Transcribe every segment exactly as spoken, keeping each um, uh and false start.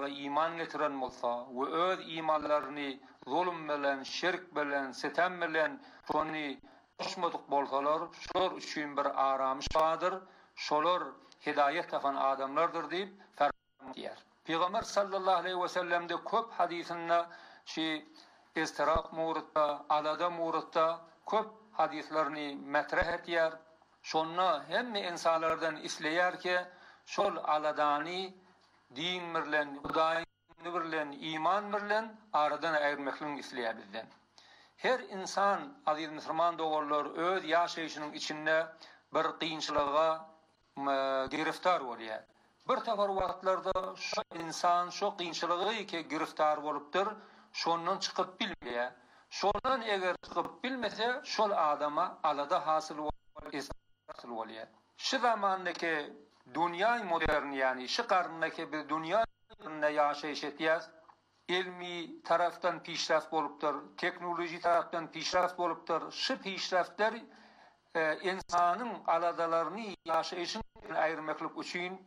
Allah'a iman getiren bolsa we öz imanlaryny zulm bilen, şirk bilen, sitem bilen şonu koşmadyk bolsalar, şolar üçin bir aramış bardyr. Şolar hidayet tapan adamlardır diýip ferman Peygamber sallallahu aleyhi ve sellem'de köp hadisinde şi istirap murutta, alada murutta köp hadislerini metrah etýär. Şonna hemme insanlardan isleýär ki şol aladany din bilen, Hudaý bilen, iman bilen aradan aýyrmaklygyny isleýär bizden. Her insan aziz musulman dogurlar öz ýaşaýyşynyň içinde bir kıyınçılığa giriftar bolýar. Bir tafar wagtlarda şu insan şu kıyınçılıgy ki giriftar bolupdyr, şondan çykyp bilmeýär. Şondan eger çykyp bilmese, şol adama alada hasyl bolýar. Şu zamandaky dünýä modern ýani şu garndaky bir dünýä ne ýaşaýyş etýär. Ilmi taraftan pişraft bolupdyr, teknoloji taraftan pişraft bolupdyr. Şu pişraftlar e, insanyň aladalaryny ýaşaýyşyny aýyrmaklyk üçin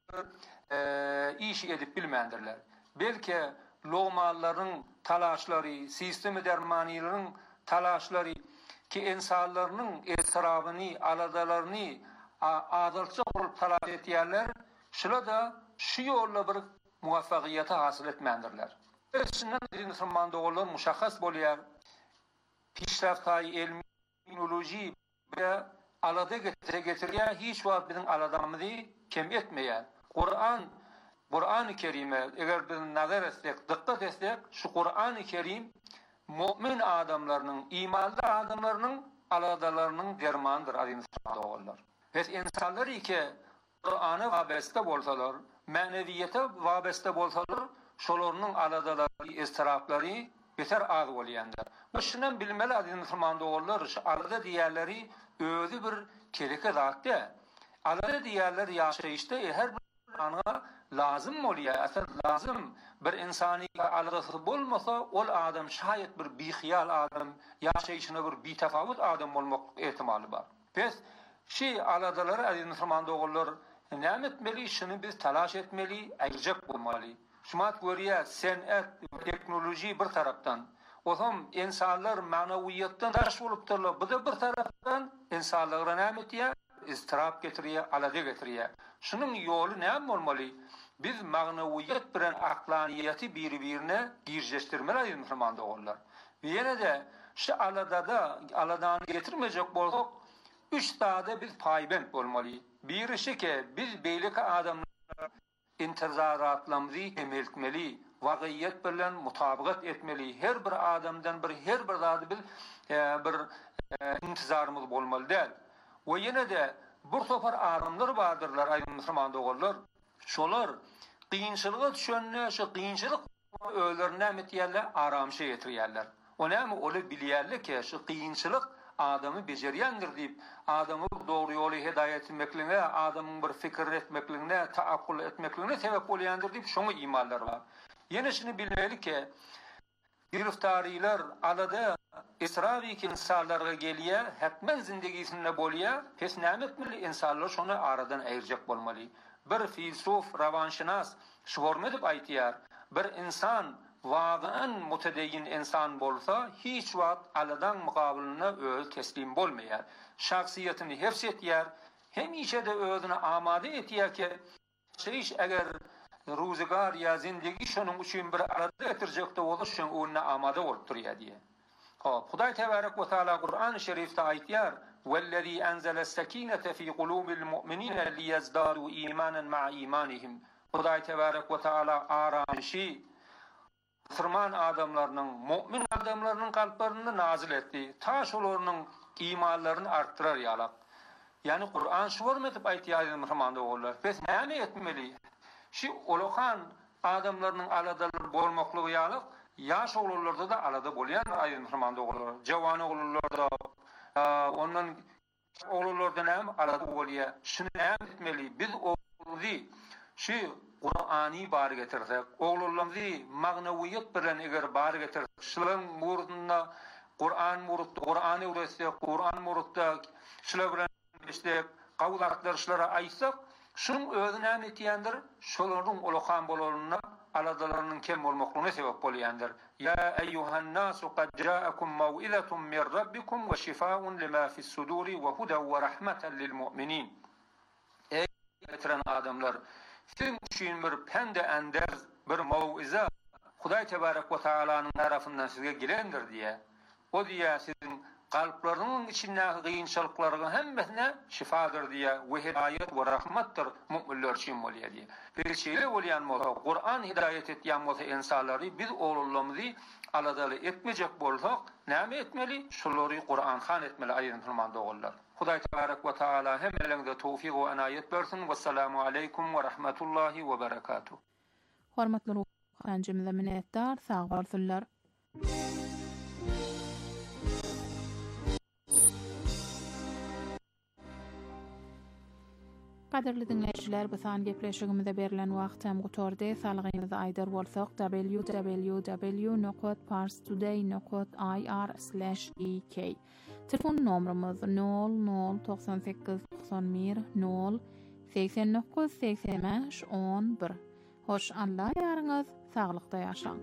e, iş edip bilmendirler. Belki logmallaryň talaşlary, sistemi dermanylaryň talaşlary ki insanlaryň esrabyny, aladalaryny adalça bolup talaş etýärler, şular da şu ýolda bir muwaffakyýaty hasyl etmendirler. Şundan musulman dogurlar muşahhas bolýar. Pişraftaý ilmi, teknoloji ve alada getirýär, hiç wagt biziň aladamyzy kem etmeýär. Kur'an, Kur'an-ı Kerim'e eger biz nazar etsek, dikkat etsek, şu Kur'an-ı Kerim mümin adamlarynyň, imanly adamlarynyň aladalarynyň dermanıdır aziz musulman dogurlar. Biz insanlar iki Kur'an'a wabeste bolsalar, maneviyete wabeste bolsalar, şolarynyň aladalary, istiraplary beter az bolýandyr. Bu şundan bilmeli aziz musulman dogurlar, şu alada diýerleri özü bir keleke zatdy. Alada diýerler ýaşaýyşda her bir ana lazım bolýar. Asal lazım bir insany aladasy bolmasa, ol adam şaýat bir bihyal adam, ýaşaýyşyna bir bitafawut adam bolmak ehtimali bar. Biz şi aladalary aziz musulman dogurlar näme etmeli, şunu biz talaş etmeli, aýyrjak bolmaly. Şumat görýär, senat, teknoloji bir tarapdan, otam insanlar manawiýatdan daş bolupdyrlar. Bu da bir tarapdan insanlara näme etýär? İstirap getirýär, alada getirýär. Şunun ýoly näme bolmaly? Biz magnawiýat bilen aklaniýaty bir-birine girjeşdirmeli musulman dogurlar. We ýene de şu aladada aladany getirmejek bolsak, üç dağda biz paýbent bolmaly. Birisi ki biz beýleki adamlar intizaratlarymyzy emeltmeli, wagyýat bilen mutabakat etmeli. Her bir adamdan bir her bir zady biz e, bir e, intizarymyz bolmaly däl. We ýene de bir topar adamlar bardyrlar aýdy musulman dogurlar. Şolar kıyınçılığa düşenler, şu kıyınçılık öýlerine metýärler, aramşa getirýärler. O näme oly bilýärler ki şu kıyınçılık adamı bejerýändir diýip, adamı dogry ýoly hidaýat etmekliğine, adamyň bir fikir etmekliğine, taakkul etmekliğine sebep bolýandyr diýip şoňa imanlar bar. Ýene şunu bilmeli ki giriftarylar alada israri ki insanlarga gelýär, hetmen zindegisinde bolýar, pes näme etmeli insanlar şonu aradan aýyrjak bolmaly. Bir filsof, rawanşynas şuwarma edip aýtýar, bir insan wagyan mutedeyyin insan bolsa, hiç wagt aladan mukabiline öz teslim bolmaýar. Şahsiýetini hefs etýär, hemişe de özüne amade etýär ki, şeýiş eger ruzigar ya zindegi şonuň üçin bir alada getirjekde bolsa, şoň önüne amade bolup durýar diýe. Hop, Hudaý tebarek we taala Kur'an-ı Şerifde aýtýar: "Vellezî enzeles-sekînete fî kulûbil mu'minîne liyezdâdû îmânen ma'a îmânihim." Hudaý tebarek we taala araşy Müslüman adamlarynyň, mu'min adamlarynyň kalplaryny nazil etdi. Ta şolarynyň imanlaryny artdyrar ýalak. Yani Kur'an şuwarma edip aýtýar Müslüman dogurlar. Biz näme etmeli? Şu olokan adamlarynyň aladalary bolmaklygy ýalak, yaş oğullarda da alada bolýan aýdy Müslüman dogurlar. Jawan oğullarda, ondan oğullarda näme alada bolýar? Şunu näme etmeli? Biz oğuldy şu Kur'ani bar getirsek, oğullarymyzy magnawiýat bilen eger bar getirsek, şularyň murdyna Kur'an murdy, Kur'any öwretsek, Kur'an murdy, şular bilen işte gawlatlar şulara aýtsak, Şunun özüne näme etýändir? Şolaryň ulakan bolaryna aladalarynyň kem bolmagyna sebäp bolýandyr. Ya eyyuhan nasu qad ja'akum maw'izatun min rabbikum ve şifaa'un lima fi's suduri ve hudan ve rahmeten lil mu'minin. Ey getiren adamlar, sizin üçin bir pende ender, bir maw'iza Hudaý tebarek we taalaanyň tarapyndan sizge gelendir diye. O diýe sizin kalplarynyň içindäki gynçylyklaryň hemmesine şifadır diye we hidayet we rahmatdyr mu'minler üçin bolýar diye. Bir şeýle bolýan bolsa, Kur'an hidayet etýän bolsa insanlary biz oğullarymyzy aladaly etmejek bolsak, näme etmeli? Şolary Kur'an han etmeli aýyryň hurmandy oğullar. Hudaý tebarek we taala hemmelerinize tawfik we anayet bersin. Wassalamu aleykum we rahmetullahi we berekatuh. Hormatly Anjymyza minnetdar, sag bolsunlar. Kaderli dinleyijiler, bu san gepleşigimizde berilen wagt hem gutordy. Salgyňyzy aýdar bolsak w w w nokta pars today nokta i r slash e k. Telefon nomerimiz nol nol doksan sekiz doksan bir nol seksen dokuz seksen beş on bir. Hoş Allah ýaryňyz saglykda ýaşaň.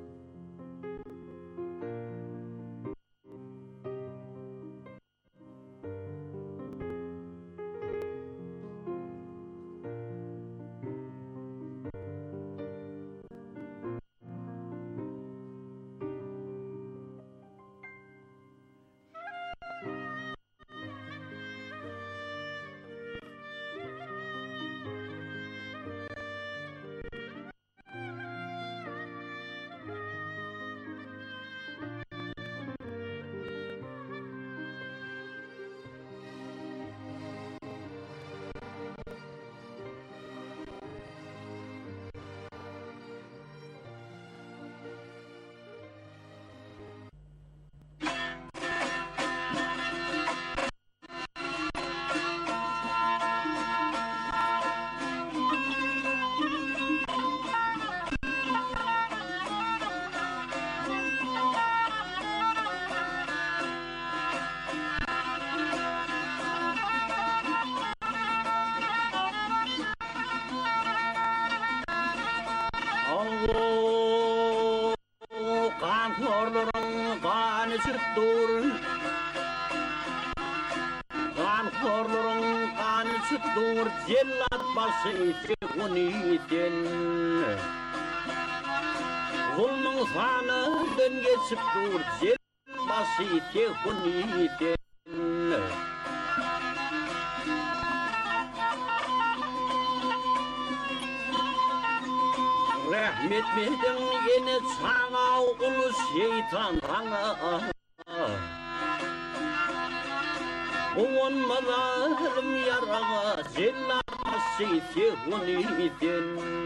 Jellat başı huniden Zulmün sana dön geçip dur Jellat başı huniden Rahmet mehden yine sana ulu şeytan sana Oğun mazalım yarağa Jellat başı huniden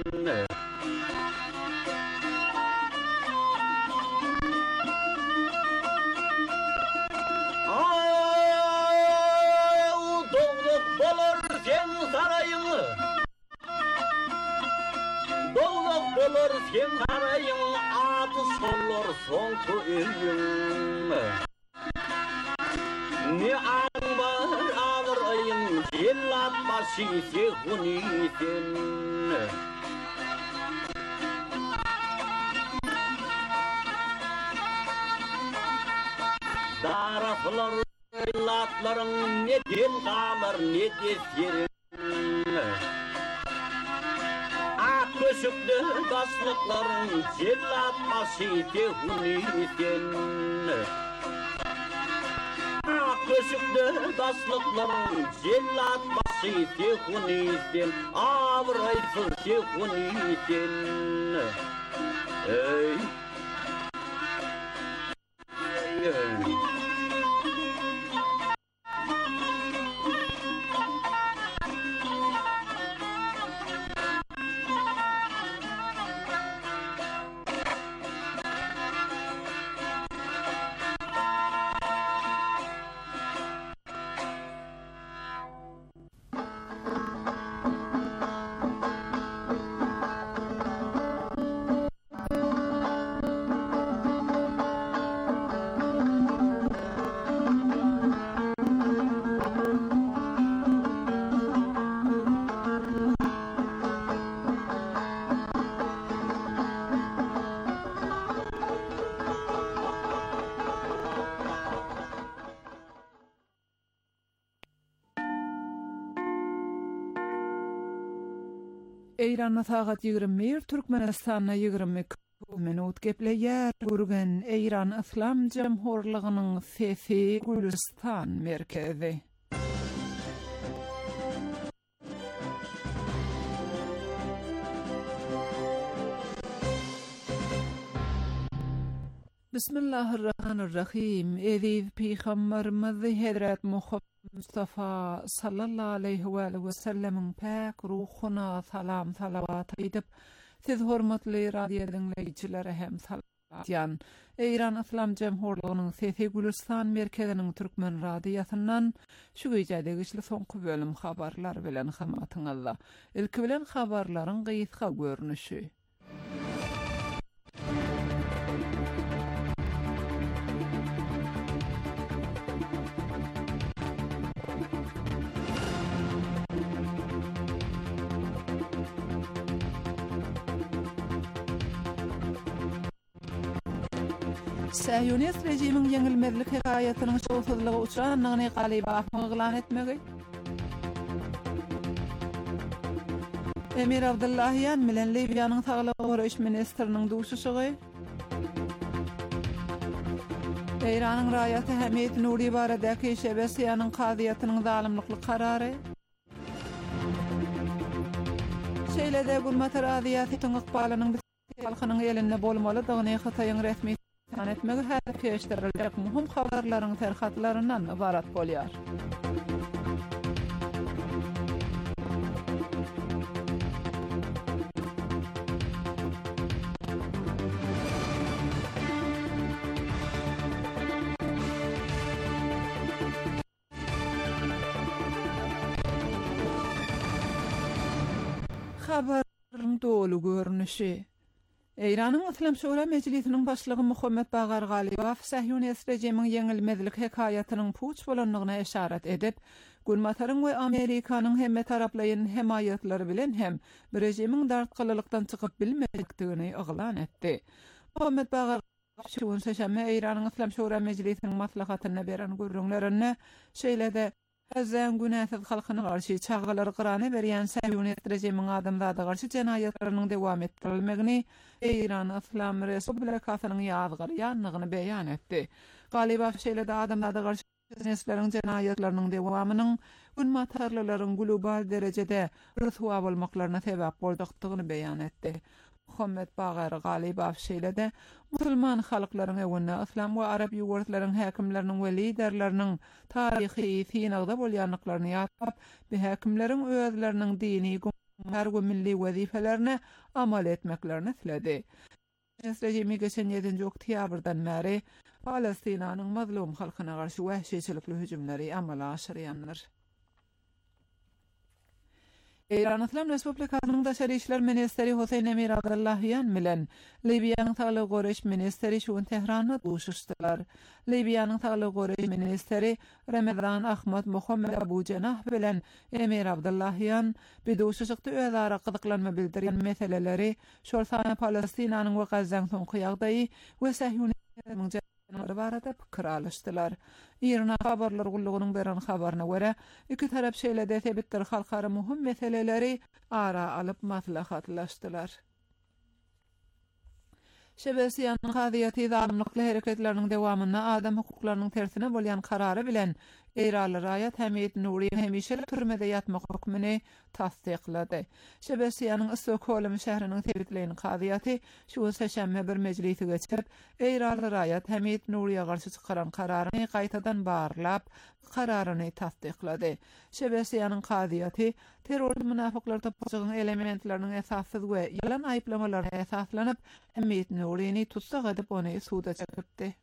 Olur sen sarayın adı solur son köyün Ne an var ağırayın Jellat başı huniden Daraflar jellatların ne den kalır ne de serin Köşükde baslıkların jellat başı huniden Köşükde baslıkların jellat başı huniden Avraysın huniden Ey Ey Eýran'a sagat ýigirme bir, Türkmenistana ýigirme iki minut gepleýär. Gürgen Eýran Islam Jemhurlygynyň Sesi Gülistan merkezi. Bismillahirrahmanirrahim. Eziz Peygamberimiz Hazrat Mustafa sallallahu aleyhi ve sellem'in pek ruhuna salam salavat edip siz hormatly radio dinleyijileri hem salam. Eýran Islam Jemhurlygynyň Sesi Gülistan merkeziniň türkmen radiosundan şu güýjede güçli soňky bölüm habarlar bilen hamatyňyzda. Ilki bilen habarlaryň gysga görnüşi. Sahyonist rejimiň ýeňilmezlik hekaýatynyň şowsuzlygy uçranyny galyba aglan etmegi. Emir Abdullahyan bilen Libyanyň saglyk goraýyş ministriniň duşuşygy. Eýranyň raýaty Hamid Nuri baradaky Şebesiýanyň kaziýatynyň zalymlykly karary. Şeýlede gurmat raziýatynyň ykbalynyň halkynyň elinde bolmalydygyny Hataýyň resmi etmegi her keşdirilecek muhim haberlerin terhatlarından ibaret bolýar. Haberin dolu görnüşi. Eýranyň Islam Şura Mejlisiniň başlygy Muhammed Bagar Galybow Sahyonist rejimiň ýeňilmezlik hekaýatynyň puç bolanlygyna işaret edip, Gulmataryň we Amerikanyň hemme taraplaryň hemaýatlary bilen hem bir rejimiň dartgylylykdan çykyp bilmedikdigini oglan etdi. Muhammed Bagar şuň seçme Eýranyň Islam Şura Mejlisiniň maslahatyna beren görüňlerini şeýlede Azan günäsiz halkyna garşy çağgalary gyrany berýän Sahyonist rejimiň adamlara garşy jenaýatlarynyň dowam etdirilmegini Eýran Islam Respublikasynyň ýazgyrýanlygyny beýan etdi. Galybow şeýlede adamlara garşy jenaýatlariň jenaýatlarynyň dowamynyň ünmatarlylaryň global derejede rüswa bolmaklaryna sebäp boldygyny beýan etdi. Muhammed Bagar Galybow şeýlede musulman halklaryň ewine Islam we Arab ýurtlaryň häkimleriniň we liderleriniň taryhy synagda bolýanlyklaryny ýatlap, bu häkimleriň özleriniň dini her we milli wezifelerini amal etmeklerini tiledi. Rejimi geçen ýedinji oktýabrdan bäri Palestinanyň mazlum halkyna garşy wahşyçylikly hüjümleri amala aşyrýanlar. Eýran Islam Respublikasynyň Daşary işler ministeri Hoseýn Emir Abdullahyan bilen Libyanyň saglyk goraýyş ministeri şuň Tehranda duşuşdylar. Libyanyň saglyk goraýyş ministeri Ramazan Ahmad Muhammed Abu Cenah bilen Emir Abdullahyan bir duşuşykda özara gyzyklanma bildirýän meseleleri şol Palestinanyň we Gazzaň soňky ýagdaýy we Sahyonizmyň barada pikir alışdylar. İrna habarlar gullugynyň beren habaryna görä, iki tarap şeýlede sebitler halkara muhim meseleleri ara alyp maslahatlaşdylar. Şebesiýanyň kaziýaty zalymlykly hereketleriniň dowamyna adam hukuklarynyň tersine bolýan karary bilen Eýraly raýat Hamid Nuri hemişe türmede ýatmak hukmyny tasdiklady. Şebesiýanyň Stockholm şäheriniň sebitleýän kaziýaty şu seşembe bir mejlisi geçirip Eýraly raýat Hamid Nuriýa garşy çykaran kararyny gaýtadan barlap kararyny tasdiklady. Şebesiýanyň kaziýaty terror münafyklar tapjygyň elementleriniň esassyz we ýalan aýplamalaryna esaslanyp Hamid Nuriýny tutsak edip ony suda çekipdi.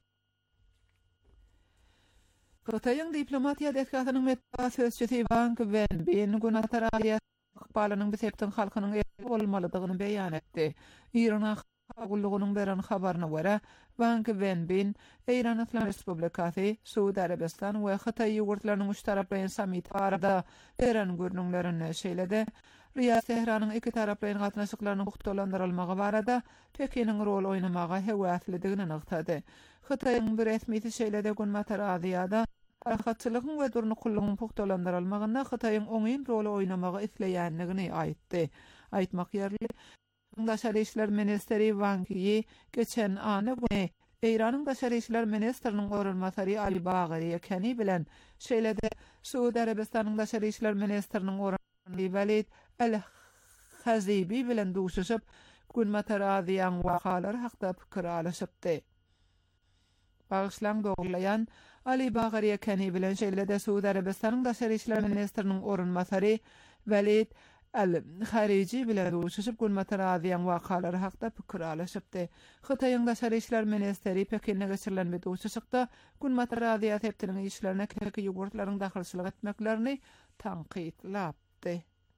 Hataýyň diplomatiýa detkatynyň metba sözçisi Van Venbin Gunataraýa ykbalynyň bisepden halkynyň bolmalydygyny beýan etdi. Irana gullugynyň beren habaryna görä, Van Venbin Eýran Islam Respublikasy, Suudi Arabistan we Hataý ýurtlarynyň müşteraklaýan samit barada beren görnüňlerini şeýlede Riyad Tehranyň iki taraplaryň gatnaşyklarynyň hukuklandyrylmagy barada Pekiniň rol oýnamagy hewaslydygyny nykdady. Hataýyň bir resmi şeýlede Gunmatar Aziýada Arhatçylygyň we durnukullygyň puktalandyrylmagyna Hataýyň oňyn rol oýnamagy isleýänligini aýtdy. Aýtmak ýerli, Daşary işler ministeri Wang Yi geçen any güni Eýranyň daşary işler ministriniň orunmasary Ali Bagary ekeni bilen şeýlede Suudi Arabistanyň daşary işler ministriniň orunmasary Walid el-Hazibi bilen duşuşyp günmäter adyň wakalar hakda pikir alyşypdy. Bağışlan doglayan Ali Bagary ekeni bilen şeýlede Suudi Arabistanyň daşary işler ministriniň orunmasary Walid el-Harici bilen duşuşyp günmäter adyň wakalary hakda pikir alyşypdy. Hytaýyň daşary işler ministeri Pekinne geçirilen bir duşuşykda günmäter adya tepdiriň işlerine keki ýogurtlaryň dahylçylyk etmeklerini tanqidlapdy.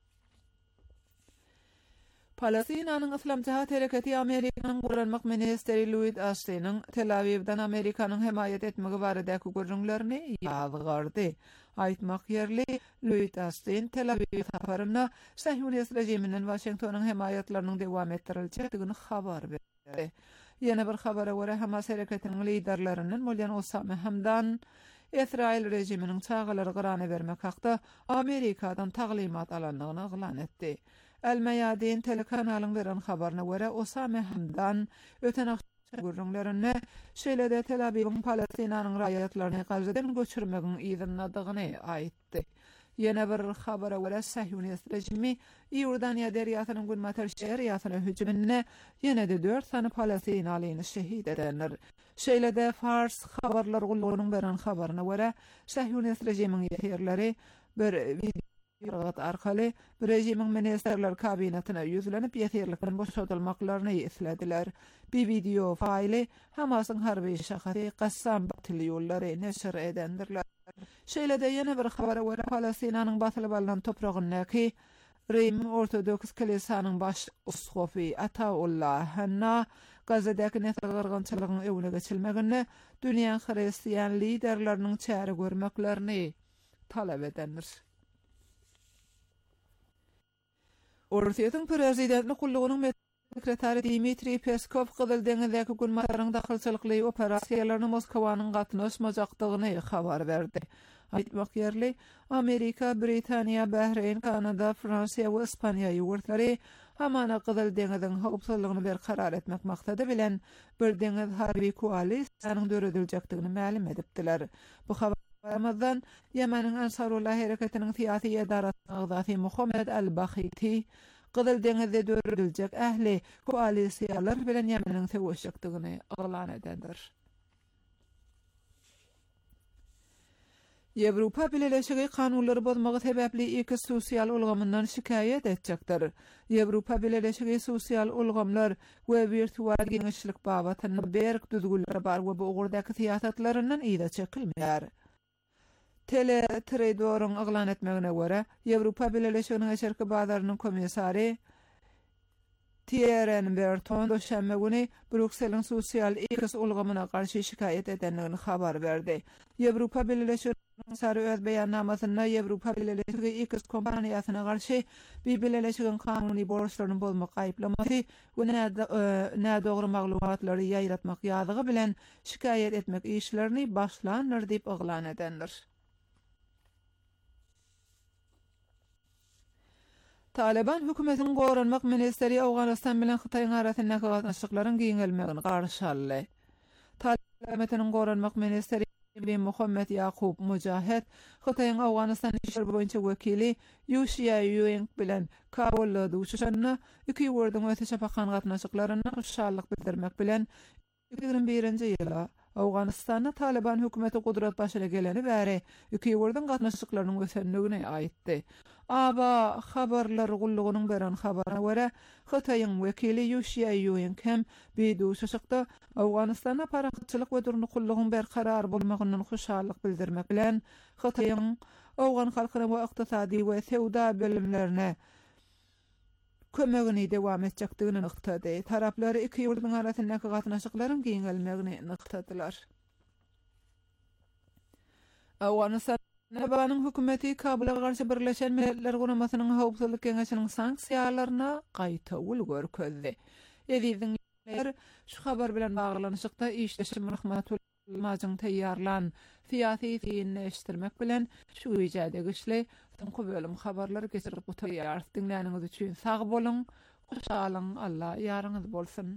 Palestinanyň Islam Cihat Hereketi Amerikanyň Guranmak ministeri Lloyd Austin'in Tel Aviv'den Amerikanyň hemayet etmegi baradaky görüňlerini ýazgardy. Aýtmak ýerli, Lloyd Austin Tel Aviv safaryna Sahyonist rejiminiň Washingtonyň hemayetlerini dewam etdirilýändigini habar berdi. Ýene bir habara görä Hamas hereketiniň liderlerinden bolýan Osama Hamdan Israil rejiminiň çağalary gyrany bermek hakda Amerikadan taglimat alanlygyny elan etdi. El-Mayadin telekanalyň beren habaryna görä Osama Hamdan öten görüňlerine şeýlede Tel Aviwyň Palestinanyň raýatlaryny gazadan göçürmegiň izinladygyny aýtdy. Ýene bir habara görä Sahyonist rejimi Ýordaniýa derýasynyň günmäter şäherýasyna hüjümine ýene-de dört sany Palestinalyny şehit edenler. Şeýlede Fars habarlar gullugynyň beren habaryna görä Sahyonist rejimiň ýetirleri bir Ýygat arkaly rejimiň ministerler kabinetina ýüzlenip ýetirlikden boşadylmaklaryny islediler. Bir video faýly Hamasyň harby şahaty Qassam batyly ýollary neşir edendirler. Şeýlede ýene bir habara görä Palestinanyň batyly balynan topragyndaky Rim Ortodoks Kilisanyň baş usgofy Ataullah Hanna Gazadaky netgirgynçylygyň öwüne geçilmegini dünýä Hristiýan liderleriniň çäre görmeklerini talap edendir. Ortaýatyň prezidentini kullugynyň sekretary Dmitri Peskov Gyzyl deňizdäki günmätäriň dahylçylykly operasiýalaryna Moskwanyň gatnaşmajakdygyny habar berdi. Aýtmak ýerli, Amerika, Britaniýa, Bahreyn, Kanada, Fransiýa we Ispaniýa ýurtlary hamana Gyzyl deňiziň howpsuzlygyny berkarar etmek maksady bilen bir deňiz harby koalisiýanyň dörediljakdygyny ma'lum edipdiler. Bu habardan Ýemeniň Ansarullah hereketiniň syýasy edarasynyň agzasy Muhammed al-Bakhiti Gyzyl deňizde dörediljek ähli koalisiýalar bilen Ýemeniň segişjakdygyny elan edendir. Ýewropa Birleşigi kanunlary bozmagy sebäpli iki sosial ulgamyndan şikaýet etjekdir. Ýewropa Birleşigi sosial ulgamlar we virtual giňişlik babatyny berk düzgünleri bar we bu ugurdaky siýasatlaryndan ýa-da çekilmeýär. Tele Tradoryň elan etmegine görä, Ýewropa Birleşiginiň eşerki bazarynyň komissary Thierry Berton doşanma güni Brükseliň sosial ikis ulgamyna garşy şikaýet edenligini habar berdi. Ýewropa Birleşigi Sary öz beýannamasynda Ýewropa Birleşigi ikis kompaniýasyna garşy bir birleşigiň kanuny borçlaryny bozmak aýplamasy we nädogry maglumatlary ýaýratmak ýazygy bilen şikaýet etmek işlerini başlanýar diýip elan edendir. Taliban hökümetiniň goranmak ministeri Awganystan bilen Hytaýyň arasyndaky gatnaşyklaryň giňelmegini garşy aldy. Taliban goranmak ministeri Bin Muhammed Yaqub Mujahid Hytaýyň Awganystan işler boýunça wekili Yu Xiaoying bilen Kabulda duşuşanyna iki ýurduň öte şapakan gatnaşyklaryna şanlyk bildirmek bilen iki bin birinji ýyla Awganystanda Taliban hökümeti gudrat başyna geleni bäri iki ýurduň gatnaşyklarynyň ösenligini aýtdy. Aba habarlar gullugynyň beren habaryna görä Hytaýyň wekili Yu Xiaoying hem bir duşuşykda Awganystanda parahatçylyk we durnukullygyň berkarar bolmagyndan hoşallyk bildirmek bilen Hytaýyň Awgan halkyna we ykdysady we sewda bilimlerine kömegini dewam etjekdigini nyktady. Taraplar iki ýurduň arasyndaky gatnaşyklaryň giňelmegini nyktadylar. Awganystan Taliban hökümeti Kabul'a garşy Birleşen Milletler Guramasynyň howpsuzlyk keňeşiniň sanksiýalaryna gaýta ulgörkezdi. Ediziň şu habar bilen baglanyşykda işleşim rahmatullah mazın tayyarlan siyasi fiilini eşittirmek bilen şu ijade güçli tınqı bölüm habarlar geçirip bu tayyar dinläniniz üçin sag bolun, hoşalın, Allah yarınız bolsun.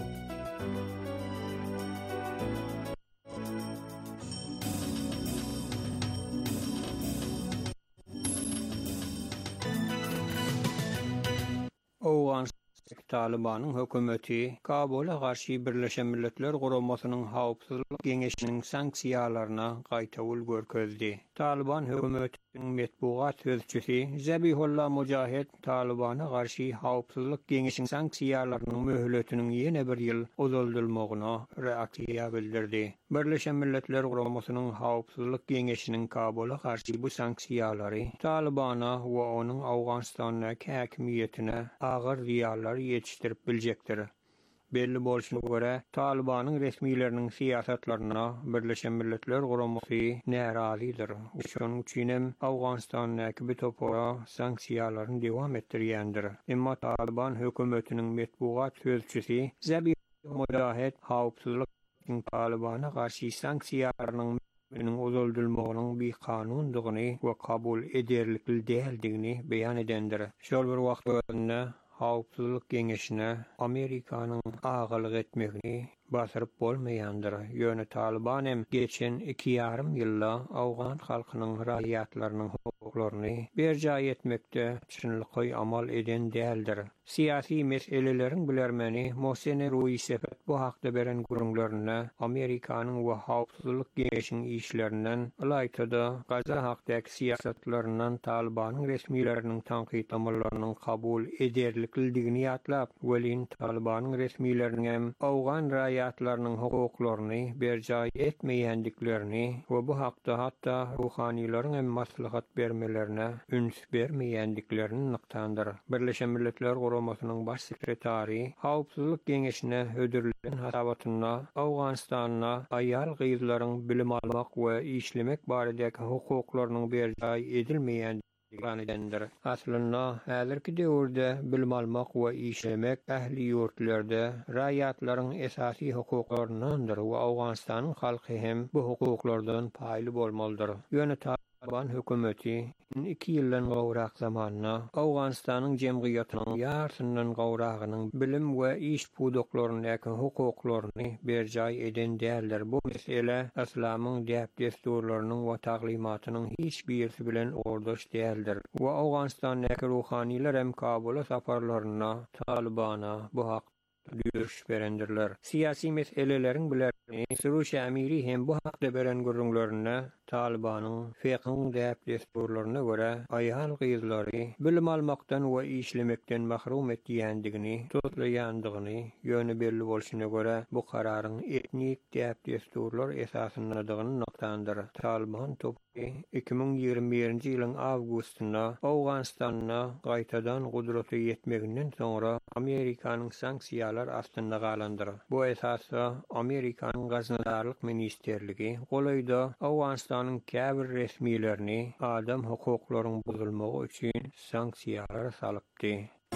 Awgan Talibanyň hökümeti Kabula garşy Birleşen Milletler Guramasynyň Hawpsuzlyk Geňeşiniň sanksiýalaryna gaýtawul görkezdi. Taliban hökümetiniň metbuat sözçüsi Zabihullah Mujahid Talibana garşy Hawpsuzlyk Geňeşiniň sanksiýalarynyň möhletiniň ýene bir ýyl uzuldyrylmagyna reaksiýa bildirdi. Birleşen Milletler Guramasynyň Hawpsuzlyk Geňeşiniň Kabula garşy bu sanksiýalary Talibana we onuň Awganistanyň häkimiýetine agyr ziýanlar yetiştirip biljekdir. Belli bolşuna göre Talibanyň resmiýetleriniň siýasatlaryna Birleşen Milletler Guramasy närazydyr. Şonuň üçin hem Awganistanyň bitopora sanksiýalaryny dowam etdirýändir. Emma Taliban hökümetiniň metbuat sözçüsi Zabihullah Mujahid hawpsuzlyk Talibana garşy sanksiýalarynyň mening uzuldyrylmagynyň bir kanundygyny we kabul ederlikli däldigini beýan edendir. Şol bir wagtda Hawpsuzlyk Geňeşine Amerikanyň agylyk etmegini basyryp bolmaýandyr. Ýöne Taliban hem geçen iki ýarym ýylda Awgan halkynyň raýatlarynyň hukuklaryny berja etmekde çynlyky amal eden däldir. Siyasi meseleleriň bilermeni Mohsen Ruýsefet bu hakda beren gurulmaryna Amerikanyň we Hawpsuzlyk Geňeşiniň işlerinden ýaýtada Gaza hakdaky siýasatlaryndan Talibanyň resmiýetleriniň tanqid amalarynyň kabul ederlikligini ýatlap, welin Talibanyň resmiýetleriniň hem Awgan raýatlarynyň hukuklaryny berja etmeýändiklerini we bu hakda hatda ruhaniýlaryň hem maslahat bermelerine üns bermeýändiklerini nyktandyr. Birleşen Milletler Guramasynyň baş sekretary Hawpsuzlyk Geňeşine hödürlen hasabatyna Awganistanyna aýal gyzlaryň bilim almak we işlemek baradäki hukuklarynyň berja edilmeýän edendir. Aslında häzirki döwürde bilim almak we işlemek ähli ýurtlarda raýatlaryň esasy hukuklарyndandyr we Awganistanyň halky hem bu hukuklardan paýly bolmalydyr. Ýöne Taliban hökümeti iki ýyldan gowrak zamanyna Awganistanyň jemgyýatynyň ýartyndan gowragynyň bilim we iş pudoklarynyň hukuklaryny berja eden däldir. Bu mesele islamyň däp desturlarynyň we taglimatynyň hiç birisi bilen ordaş däldir. We Awganistanyň ruhaniýler hem Kabula safarlaryna Talibana bu hak görüş berendirler. Siyasi meseleleriň bilerini Suruş Amiri hem bu hakda beren gurulmaryna Talibanyň fiqhyň däp desturlaryna göre aýal gyzlary bilim almakdan we işlemekden mahrum etýändigini, tutlaýandygyny ýöne belli bolşuna göre bu kararyň etnik däp desturlar esasyndadygyny noktandyr. Taliban topi iki ming ýygrimi birinji ýylyň awgustynda Awganistanyna gaýtadan gudraty ýetmeginden soňra Amerikanyň sanksiýalar astynda galandyr. Bu esasda Amerikanyň gaznadarlyk ministerligi golaýda Awganistanyň käbir resmiýetlerini adam hukuklarynyň buzulmagy üçin sanksiýalar salypdy.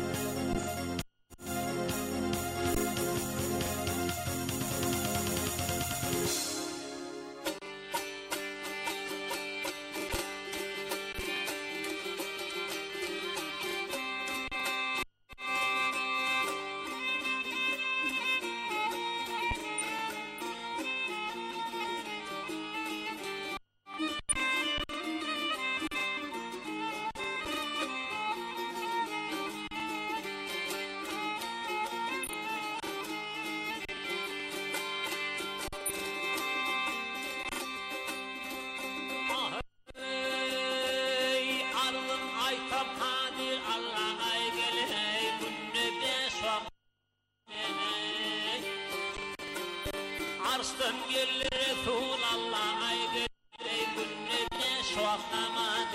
Arslan gelir tul Allah ay gelir günne şoqamadı.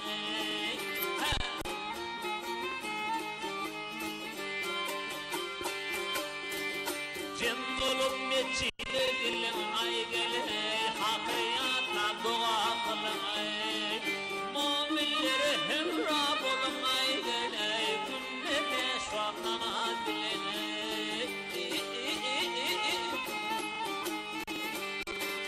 Cembulum meçile gelin ay gelir hakiyatla dua kılın. Mu'minler hemra bulun ay gelir günne şoqamadı.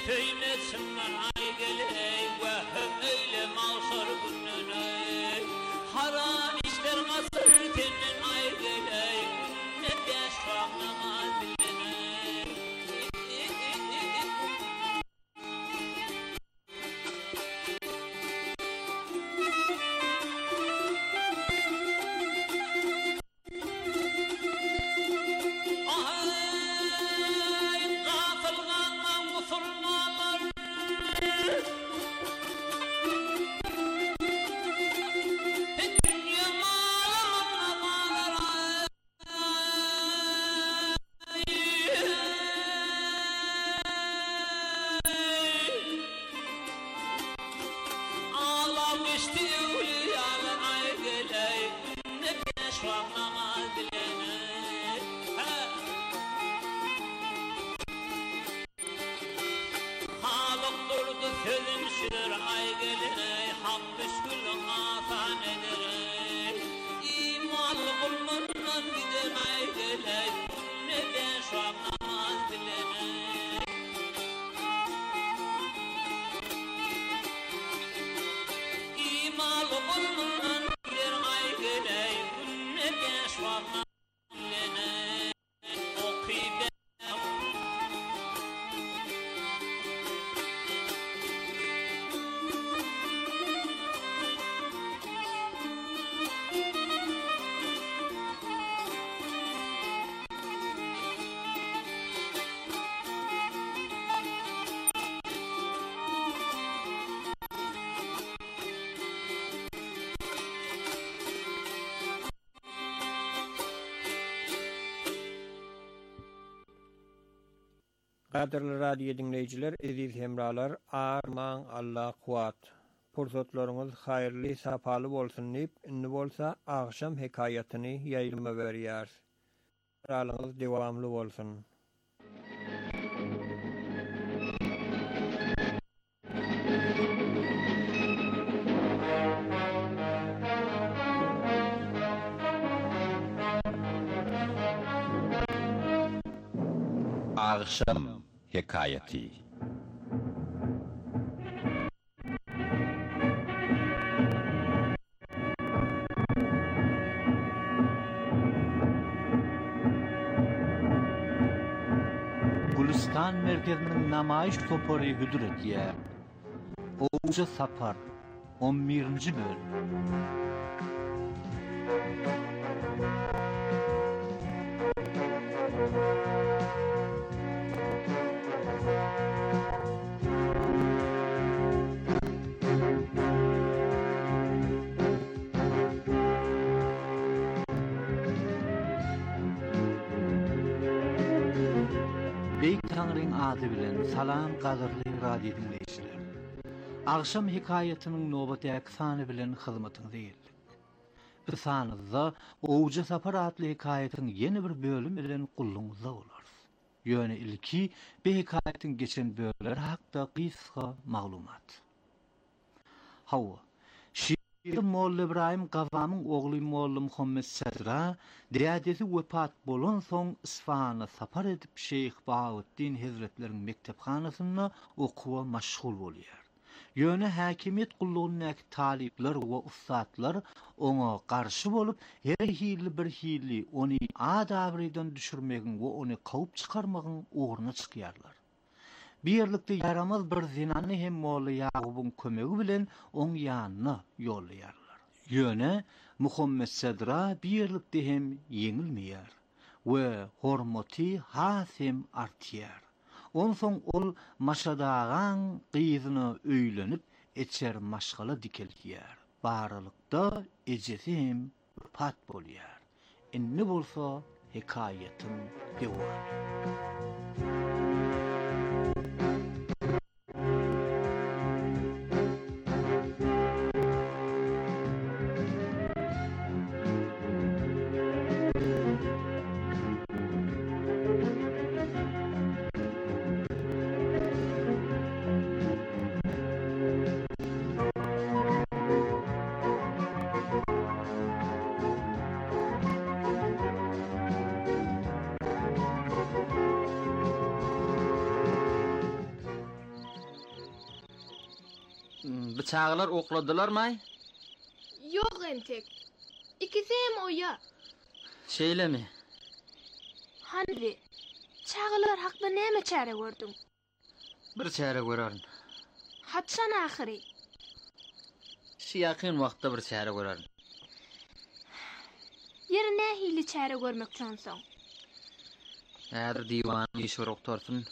Söylesin ay geley ve öyle mağsar gününe haram işler masır tenin ay geley ne beş vakna dilene Qadirli radio dinleyiciler, eziz hemralar, arman Allah kuat. Pursatlarınız hayırlı, sapalı bolsun deyip, inni bolsa akşam hikayetini yayılma veriyar. Aralığınız devamlı bolsun. Akşam hikayeti. Gülistan merkezinin namayiş toporu hüdüretiye Oğuca Sapar on birinci bölüm. Tanrı'nın adı bilen salam qadirli radio dinleyiciler. Akşam hikayetinin nöbeti aksanı bilen hizmetinize geldik. Bu sanızda Oğuca Sapar adlı hikayetin yeni bir bölüm bilen kulluğunuzda olar. Yöne ilki bu hikayetin geçen bölümler hakkında kısa maglumat. Hava Şiir Molla İbrahim Gavam'ın oğlu Molla Muhammed Sadra, deyadesi vepat bolon son İsfahan'a sapar edip Şeyh Bahavuddin Hazretlerin mektephanasına okuwa maşgul bolýar. Yöne hakimiyet kulluğundaki talipler ve ustadlar ona karşı bolup her hili bir hili onu adabriden düşürmegin ve onu kavup çıkarmagın uğruna çıkýarlar. Birlikte yaramaz bir zinanı hem Molla Yaqub'un kömegi bilen on ýanyna ýollarlar. Yöne Muhammed Sadra birlikte hem yeňilmeýär we hormaty hasem artýar. Onsoň ol maşadagan gyzyny öýlenip etçer maşgala dikelýär. Baralykda ejesi hem pat bolýar. Inni bolsa hikayetin dewamy. Bıçağlar okladılar mı? Yok entek. İkisi hem oya. Şeyle mi? Hanvi. Çağlar hakda näme çare gördün? Bir çare görarın. Hatşan ahiri. Şu yakın vaqtda bir çare görarın. Yerine hili çare görmek çonsoň. Häzir diwan işi doktorsun.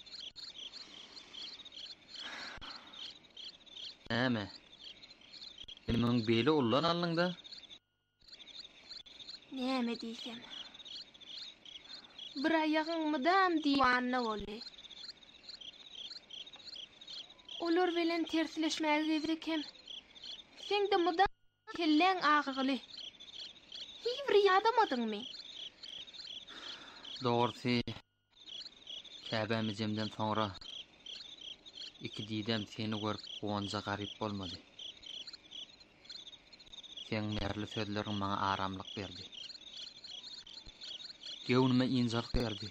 Näme? Ilmyň beli ullan alnыңda? Näme diýsem? Bir ayağın mıdam diýwanyna boldy. Olar bilen tersleşmäge gezekem. Sen de mıdam kelleň agyrly. Hiçbir ýadamadyňmy? Doğrusu, Käbämizimden sonra iki diýdem seni görüp gonja garyp bolmady. Sen merli sözleriň maňa aramlyk berdi. Göwnüme injak berdi.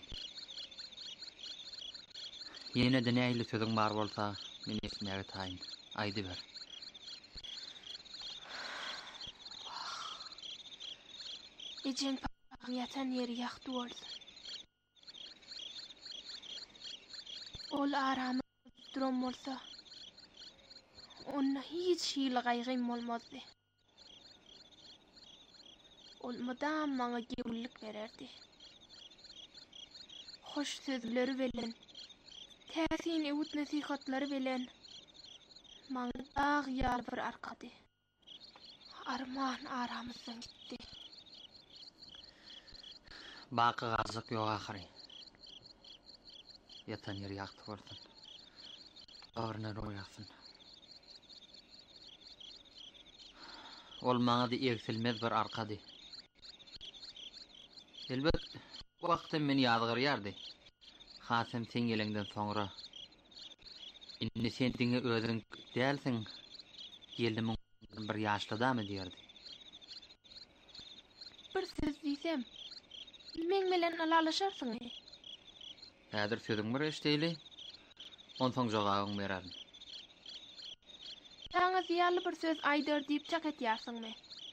Ýene de näýli sözüň bar bolsa, meni esmäge taýyn. Aýdy ber. Ejen paňyatan ýeri ýakdy bolsun. Ol aramy durum bolsa, onna hiç hili gaýgym bolmazdy. Ol madam maňa gewlik bererdi. Hoş sözleri bilen, täsin ewut nasihatlary bilen maňa dağ ýar bir arkady. Arman aramyzdan gitdi. Baky garzyk ýok ahyry. Yatan ýeri ýakdy bolsun. Ağrına roýasyn. Ol maňa da egsilmez bir arkady. Elbet wagtda meni ýadgyrýardy. Hasam sen gelenden soňra. Indi sen diňe özüň dälsiň. Geldim bir ýaşlydamy diýerdi. Bir söz diýsem, men bilen alalaşarsyň. Häzir sözüň bir eşdeýli. Onsoň jogabyň bererdim. Saňa ziýarly bir söz aýdyr diýip çak etýärsiňmi?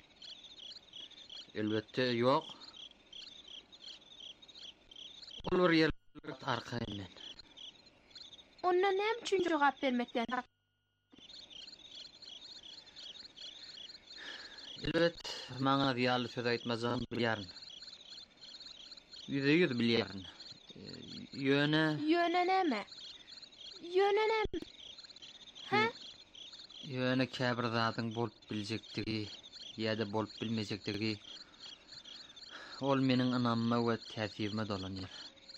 Elbette ýok. Olur ýerlik arkaýyn. Onda näme üçin jogap bermekden tak? Elbet maňa diýarly söz aýtmazam bilýärn. Ýüze ýüz bilýärn. Ýöne Ýöne näme? Ýöne näme? Ha? Ýöne käbir zatyň bolup biljekdigi, ýa-da bolup bilmejekdigi ol meniň anamma we täsirime dolanýar.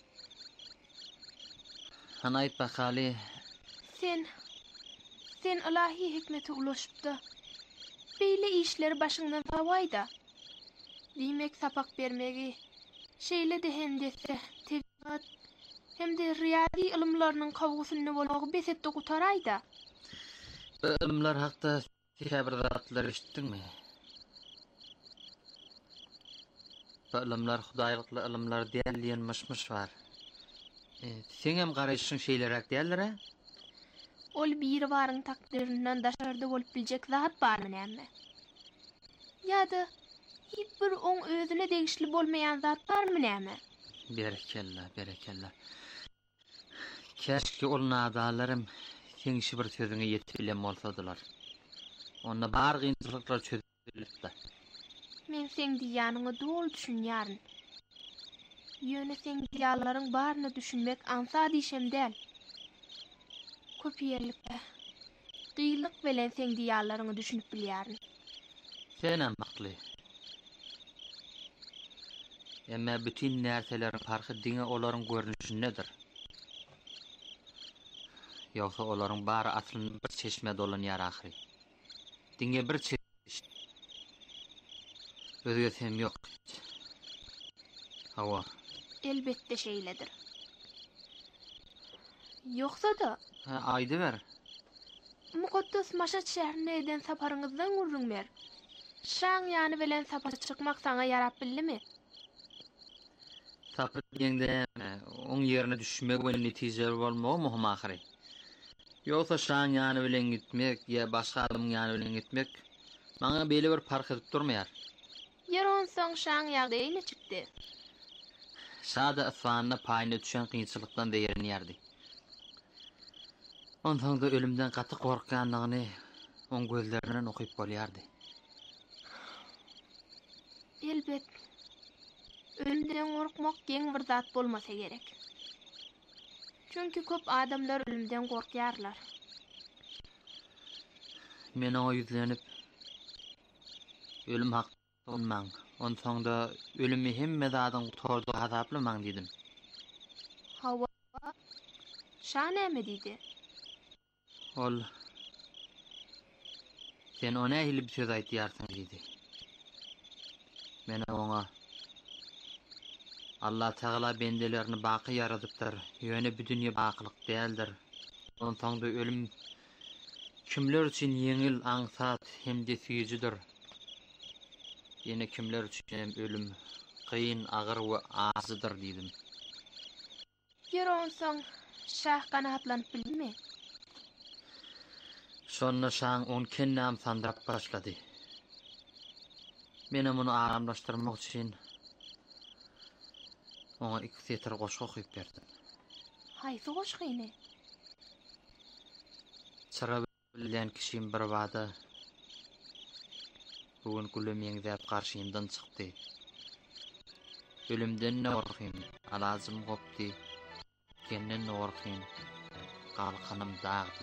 Hana aýt bakaly, Sen, sen ilahi hikmeti ulaşypdy. Beýle işleri başyňdan fawaýda. Diýmek sapak bermegi, şeýle de hendese, tebkat, hem de riyadi ilmlarynyň kawgusyny bolmagy besetde gutaraýda. ilmler hakda käbir zatlar eşitdiňmi? Bu ilmler hudaýlykly ilmler diýilýän myş-myş bar. E, sen hem garaýşyň şeýlerek diýerler? Ol bir baryň takdirinden daşarda bolup biljek zat barmy näme? Ýa-da hiç bir oň özüne degişli bolmaýan zat barmy näme? Berekella, berekella. Käşki ol nadalarym seňşi bir sözüňe ýetip bilen bolsadylar. Onda bar gynçylyklar çözülipdi. Men sen diýanyňy dol düşünýärn. Ýöne sen diýanlaryň baryny düşünmek ansa diýşem däl. Köpýerlikde, gyýlyk bilen sen diýanlaryňy düşünüp bilýärn. Sen hem hakly. Emma bütün närselerin farky diňe olaryň görnüşindedir. Ýogsa olaryň bary aslynda bir çeşme dolanýar ahyry. Diňe bir çeş. Özüge sen ýok. Hawa. Elbette şeýledir. Ýoksa da, Ha, aýdy ber. Mukaddas Maşat şäherine eden saparyňyzdan gurrunmer. Şaň ýany bilen sapar çykmak saňa ýarap bildimi? Sapır diýende oň ýerine düşmek we netijeler bolmagy muhim ahyry. Ýoksa şaň ýany bilen gitmek ýa başga adamyň ýany bilen gitmek maňa beýle bir fark edip durmaýar. Yer onsoň şaň ýagdaýy neçikdi? Şada asfanyna paýna düşen kynçylykdan beýernýärdi. Ondan da ölümden gaty gorkanlygyny oň gözlerinden okyp bolýardy. Elbet. Ölümden gorkmak geň bir zat bolmasa gerek. Çünki köp adamlar ölümden gorkýarlar. Men oňa ýüzlenip ölüm hak olmaň. Ondan da ölümi hemme zadyň gutordy azaplymaň diýdim. Hawa şa näme diýdi? Ol sen ona hili bir söz aýtýarsyň diýdi. Men oňa Allah Teala bendelerini baky yaradypdyr. Ýöne bu dünýä bakylyk däldir. Ondan da ölüm kimler üçin ýeňil aňsat hem de süýüjidir. Ýene kimler üçin ölüm kıyın, agyr we azydyr diýdim. Yer onsoň şah kanatlanyp bilmi? Şonda şaň on kennäm sandrap başlady. Meni muny aramlaşdyrmak üçin oňa iki seter goşgy okyp berdim. Haýsy goşgyny? Çara bilen kişim bir wada bugün gülüm ýeňdäp garşymdan çykdy. Ölümden ne gorkyn, alazym gopdy. Kenden ne gorkyn, galkanym dağdy.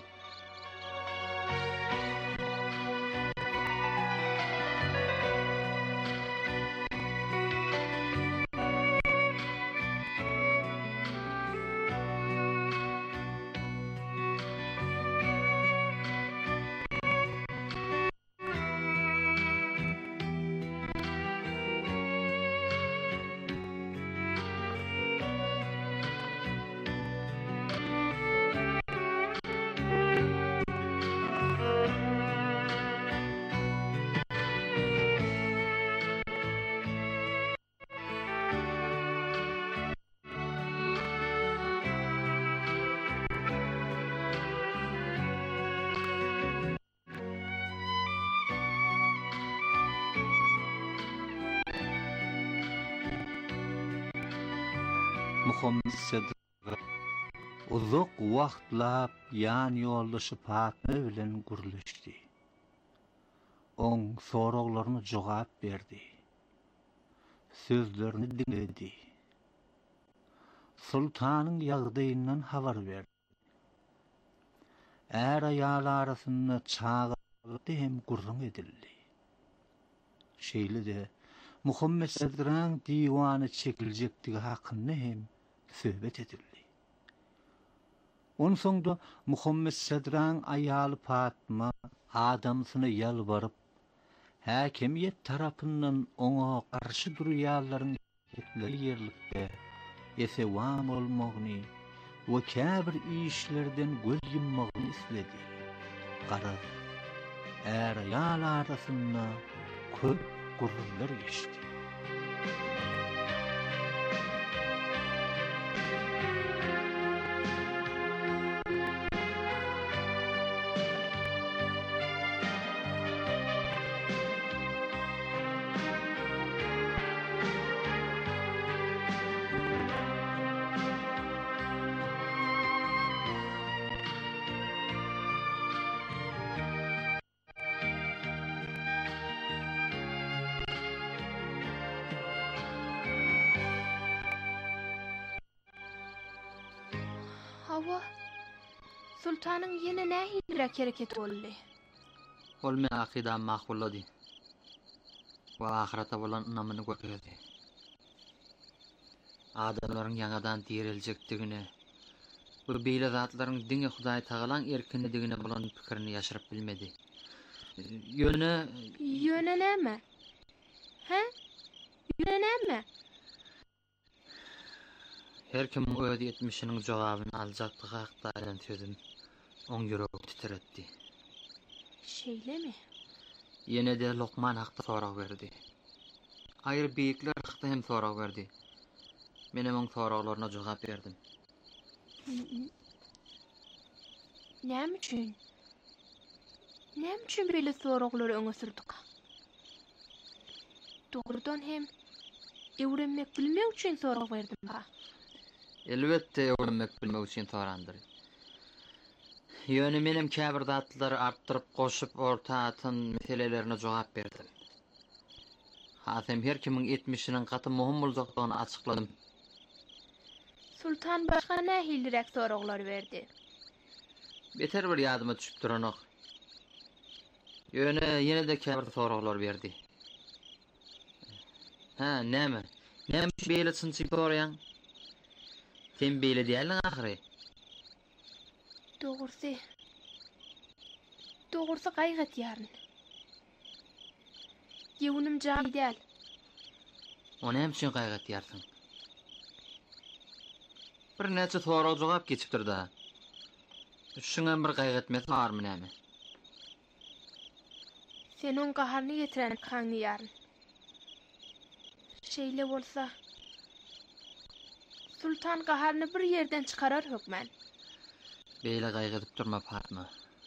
Muhammed Sedr uzak wagtlap ýan ýoldaşy Fatma bilen guruluşdy. Oň soraglaryna jogap berdi. Sözlerini dinledi. Sultanyň ýagdaýyndan habar berdi. Er aýal arasynda çağırdy hem gurrun edildi. Şeýle de Muhammed Sedr'ň diýwany çekiljekdigi hakynda hem söhbet edildi. Ondan soňra Muhammed Sedr'ň aýaly Fatma adamsyna ýalbaryp häkimiýet tarapyndan oňa garşy durýarlaryň etleri ýerlikde esewam bolmagyny we käbir işlerden göz yummagyny isledi. Garaz er aýal arasynda köp gurrunlar geçti. Hawa Sultanyň ýene nähili hareket boldy? Ol men akydam makbullady. Wa ahirata bolan namyny gördi. Adamlaryň ýangadan dirilejekdigini, bu beýle zatlaryň diňe Hudaý Tagalaň erkinligine bolan pikirini ýaşyryp bilmedi. Ýöne Ýöne näme? He? Ýöne näme? Her kim öz etmişiniň jogabyny aljakdygy hakdaýdan sözüm oň ýüregi titretdi. Şeýlemi? Ýene de Lokman hakda sorag berdi. Aýry beýikler hakda hem sorag berdi. Men oň soraglaryna jogap berdim. Näme üçin? Näme üçin böyle soraglary öňe sürdik? Dogrudan hem öwrenmek bilmek üçin sorag berdim ha. Elbette öwrenmek bilmek üçin sorandyr. Ýöne menem käbir datlary artdyryp goşup orta atyn meselelerini jogap berdim. Hasem her kimiň etmişiniň gaty muhim boljakdygyny açykladym. Sultan başga nähildirek soraglar berdi. Beter bir ýadyma düşüp duranyk. Ýöne ýene de käbir soraglar berdi. Ha, näme? Näme beýle çynçyp soraýan? Sen beýle diýelin ahyry. Dogrusu. Dogrusu gaýgat ýaryn. Ýewunym jaý däl. Ony hem üçin gaýgat ýarsyň. Bir näçe sorag jogap geçipdir da. Şuňam bir gaýgatmesi barmy näme? Sen on gaharny getiren kaňy ýaryn. Şeýle bolsa, Sultan gaharny bir ýerden çykarar hökmen. Beýle gaýgadyp durma Fatma.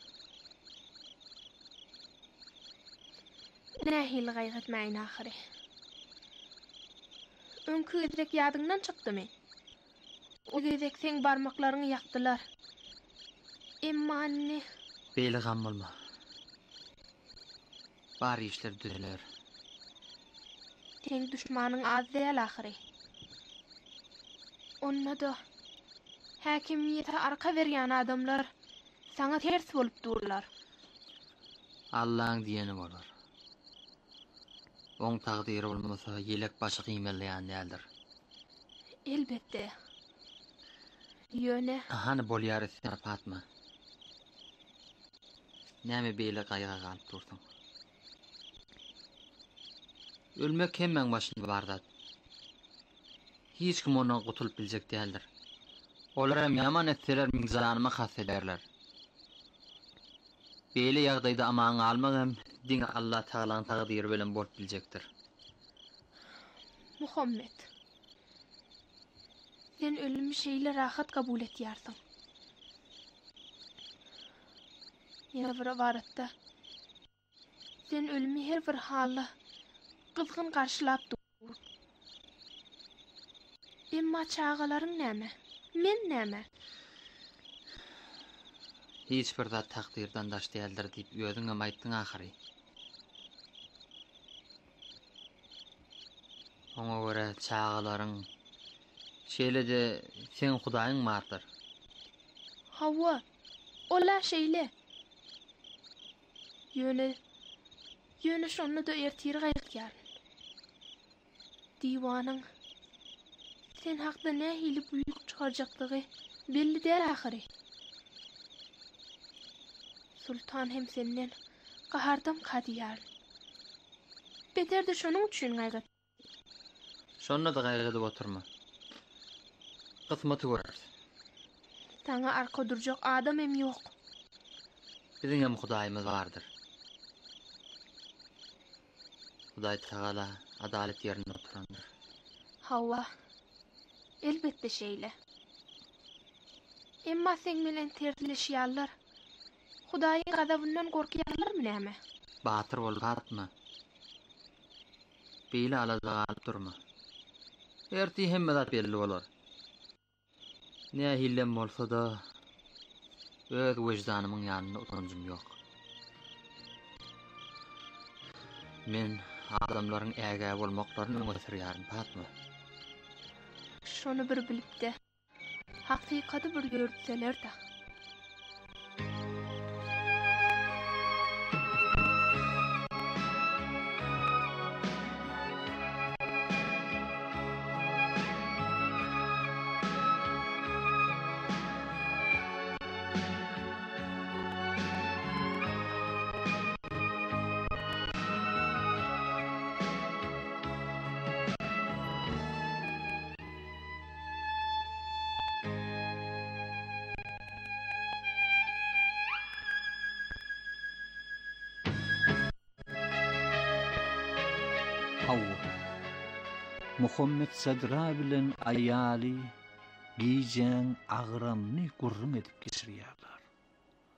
Nähil gaýgatmaýyn ahyry. Öňkü gezek ýadyňdan çykdymy? O gezek seň barmaklaryňy ýakdylar. Emma anne... Beýle gam bolma. Bari işler düzeler. Seň düşmanyň az däl ahyry. Onna da häkimiýete arka berýän adamlar saňa ters bolup durlar. Allahyň diýeni bolar. Oň tagdyry bolmasa ýelek başy gymellýän däldir. Elbette. Ýöne... Ahany bolýar sen Fatma. Näme beýle gaýga galyp durdyň? Ölmek hemmeň başynda bardat. Hiç kim ondan gutulyp biljek däldir. Olar hem ýaman etseler migzanyma has ederler. Beýle ýagdaýda amaň almak hem diň Allah Taalaň tagdyry bilen bolup biljekdir. Muhammed. Sen ölümi şeýle rahat kabul etýärsiň. Ýa bir waratda sen ölümi her bir halda kızgın karşılap dur. Emma çağalaryň näme? Men näme? Hiç bir zat takdirden daş däldir diýip ýödüňe aýtdyň ahyry. Oňa görä çağalaryň şeýle-de sen Hudaýyň bardyr. Hawa, ola şeýle. Ýöne ýöne şonu da ertir gaýtýar. Diwanyň sen hakda nähili büýük çykarjakdygy belli däl ahyry. Sultan hem senden gahardam kadiyar. Beter de şonuň üçin gaýgat. Şonda da gaýgadyp oturma. Kısmaty görer. Taňa arka durjak adam hem ýok. Biziň hem Hudaýymyz bardyr. Hudaý Taala adalet ýerine oturandyr. Hawa, elbette şeýle. Emma sen bilen tertleşýärler. Hudaýyň gazabyndan gorkýarlarmy näme? Batyr bolup atma. Beýle alaza galyp durma. Erti hemme zat belli bolar. Ne hillem bolsa da öz wejdanymyň ýanyna oturjum ýok. Men adamlaryň äge bolmaklaryny öňe sürýärm Fatma. Şonu bir bilipdi. Hakykaty bir görseler de. Hawa. Muhammed Sadra bilen aýaly giýjen agramny gurrun edip geçirýärler.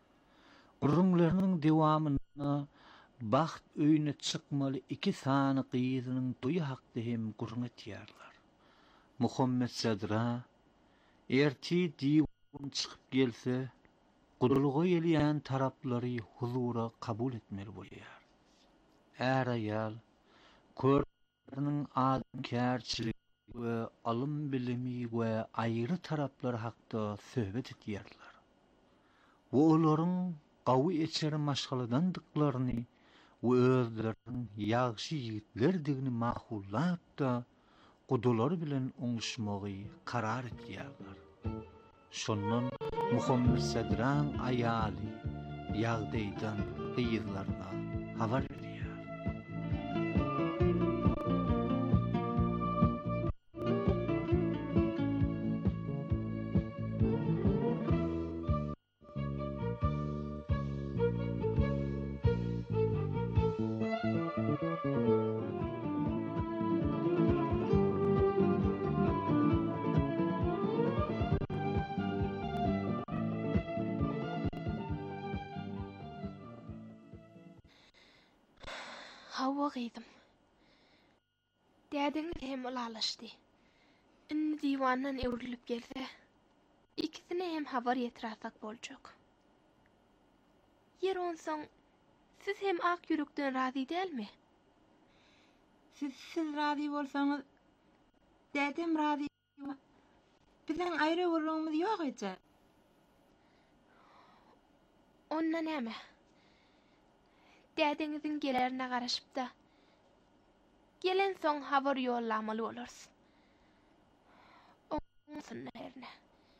Gurrunlarının devamına baxt öýüne çykmaly iki sany gyzynyň toýu hakda hem gurrun etýärler. Muhammed Sadra erti diwan çykyp gelse, gudulgy gelýän taraplary huzura kabul etmeli bolýar. Är aýal körüniň adamkärçiligi we alym bilimi we aýry taraplar hakda söhbet etýärler. Bu olaryň gawy eçeri maşgaladandyklaryny we özleriniň ýagşy ýigitlerdigini mahullap da gudulary bilen oňuşmagy karar etýärler. Şondan Muhammed Sadraň aýaly ýagdaýdan gyýyzlaryna habar berýär. Hawa gyýdym. Dädiňiz hem ulalaşdy. Inni diwandan öwrilip gelse, ikisine hem habar ýetirsak boljak. Yer onsoň, siz hem ak ýürekden razy dälmi? Siz siz razy bolsaňyz, dädem razy. Biziň aýry bolmamyz ýok eje. Onna näme? Dädiňiziň gelerine garaşyp da gelen soň habar ýollamaly bolars. Oňsun näme?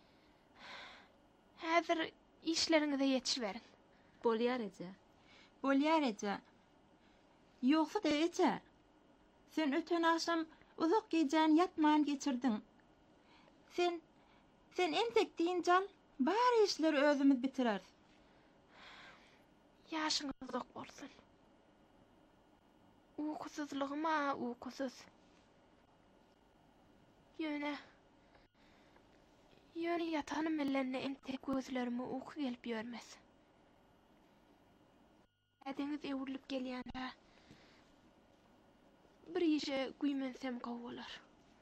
Häzir işleriňize ýetişiberin. Bolýar eje. Bolýar eje. Ýoksa da eje. Sen öten akşam uzak gecen yatman geçirdiň. Sen sen entekdiň jal bar işleri özümiz bitirer. Yaşyňyz uzak bolsun. Uykusuzlygyma uykusuz. Ýöne Ýöne ýatanyň mellenne entek gözlerime uyku gelip ýörmez. Ädeňiz ewrilip gelýände bir işe güýmensem gowular.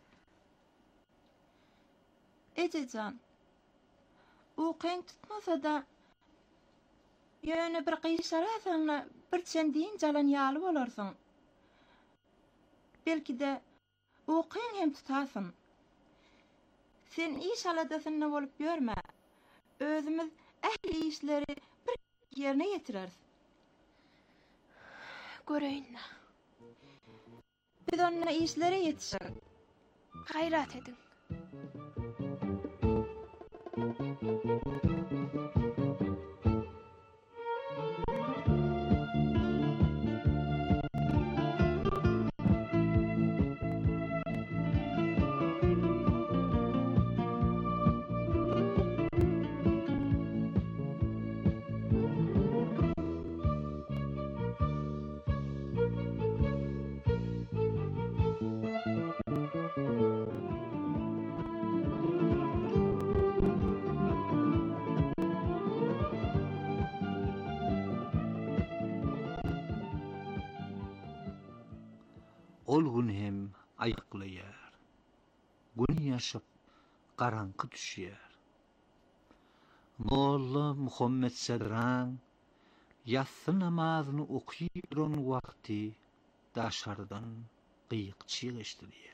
Ejejan, ukyň tutmasa da ýöne bir gyýşarasaňla bir çendiň jalan ýaly bolarsyň. Belki de ukyň hem tutasyň. Sen iş aladasyna bolup ýörme. Özümiz ähli işleri bir ýerine ýetireriz. Göreýin. Biz onna işlere ýetişerik. Gaýrat ediň. Ol gün hem aýyklaýar. Gün ýaşap garanky düşýär. Molla Muhammed Sadraň ýatsy namazyny okuyýan wagty daşardan gyýykçy eşdilýär.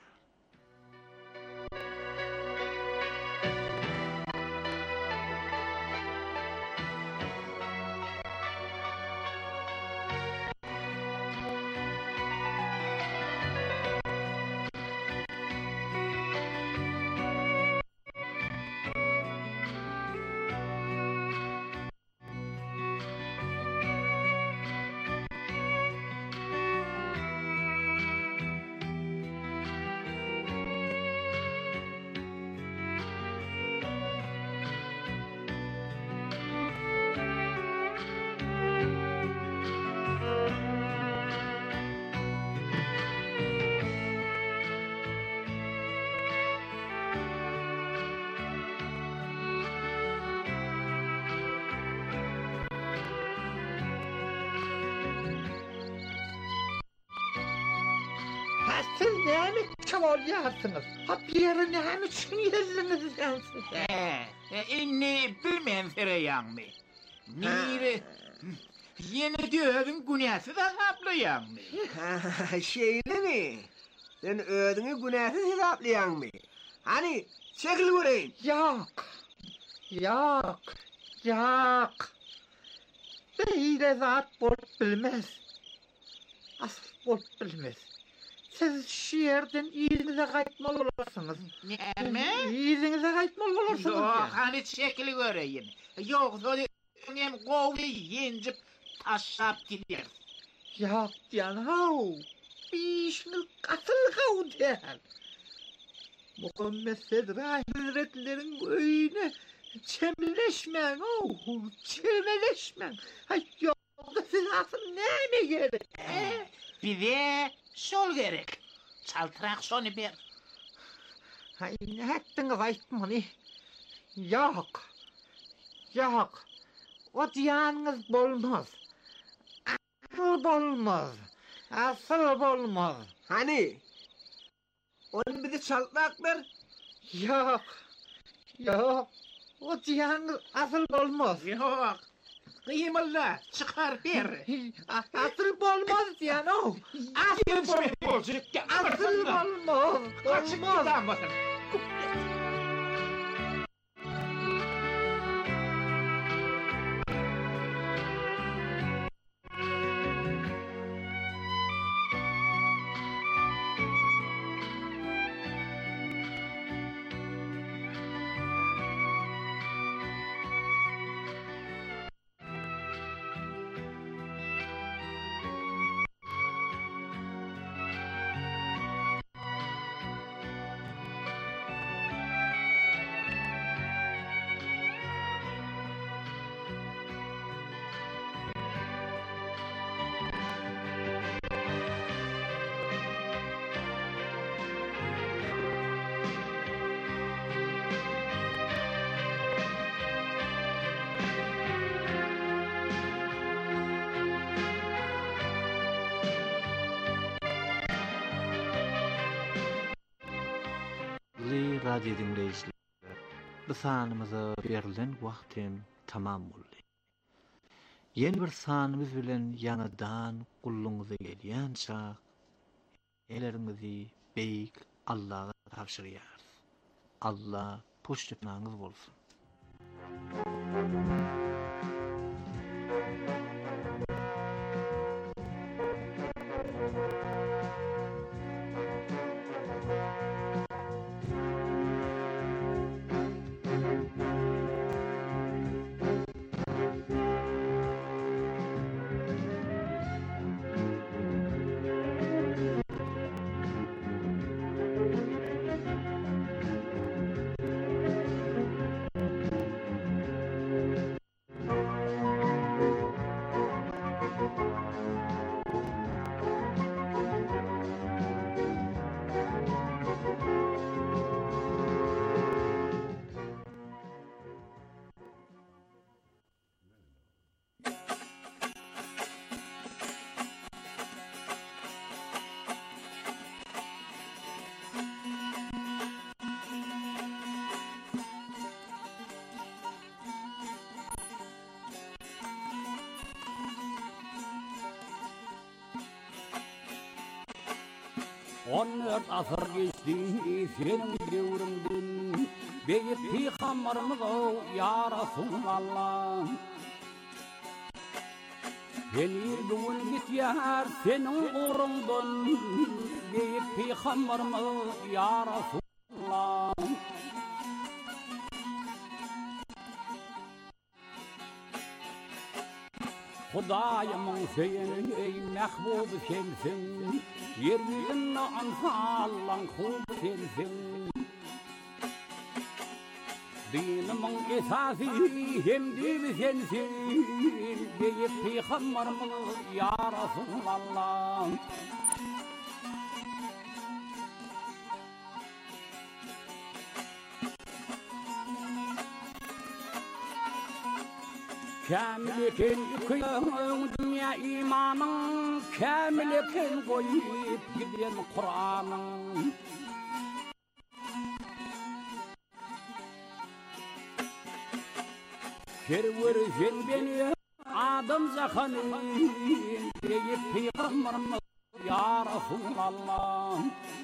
Ha siz näme çavalyarsınız? Ha bir yere näme için geldiniz sen siz? He, inni bilmem fereyan mı? Mire, yeni dövün günahsız azaplıyan mı? Şeyli mi? Sen ödünü günahsız hesaplayan mı? Hani çekil göreyim. Yok, yok, yok. Böyle zat bolup bilmez. Asıl bolup bilmez. Siz şu yerden iyinize kaytmalı olursunuz. Ne? İyinize kaytmalı olursunuz. Yok, hani çekil göreyim. Yok, hem kovu yencip taşlap gider. Yok canım. Bir işiniz katıl kavu der. Muhammed Sedra Hazretlerin öyle çemleşmen, oh, çemleşmen. Hay yok da siz asıl neyme gerek? He, bize şol gerek. Çaltırak şonu bir. Hay ne ettiniz aytmanı? Yok, yok. O diyanınız bolmaz. Asıl bolmaz. Asıl bolmaz. Hani? Onu bir de çaltmak ver. Yok, yok. O diyanınız asıl bolmaz. Yok. Kıyımalla çıkar bir. Asıl bolmaz diyan o. Asıl bolmaz. Asıl bolmaz. Kaçıp gidemez. radyo dinleyiciler, bu sanımıza berilen vaktim tamam boldy. Yeni bir sanımız bilen ýanadan gulluňyza gelýänçä ellerimizi beýik Allah'a tapşyrýar. Allah poştupnaňyz bolsun. On dört asır geçti senin devrindin, beyip peygamberimiz o ya Resulallah. Beni bugün gitýär senin uğrundan, beyip peygamberimiz ya Resulallah. Hudaýymyň seni ey mehbub sensin, yeryüzünde ansalan kul sensin. Dinimin esası hem dini sensin, beyip peygamberimiz ya Resulallah. Kamil ekin köyün dünya imanın, kamil ekin koyup giden Kur'an'ın. Kerverjen beni adam zakanı deyip peygamberimiz ya Resulallah.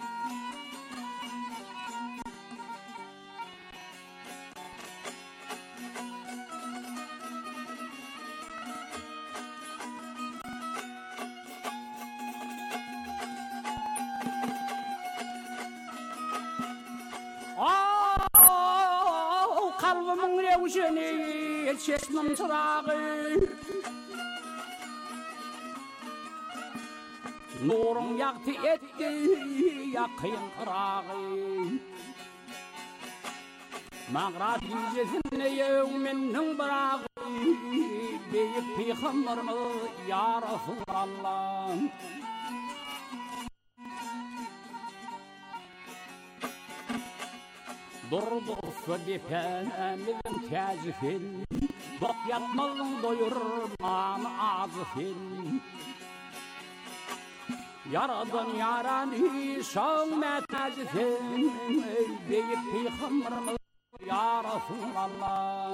Kalbimin revşeni, çeşmim çırağı, nurun yaktı etti, yakayım kırağı. Mağrat yüzesine yevminin bırağı, beyip peygamberimiz ya Resulallah. Durdu södefemizin tezifil, bok yatmalın doyurman azifil. Yaradan yarani şağme tezifil, deyip peygamberimiz ya Resulallah.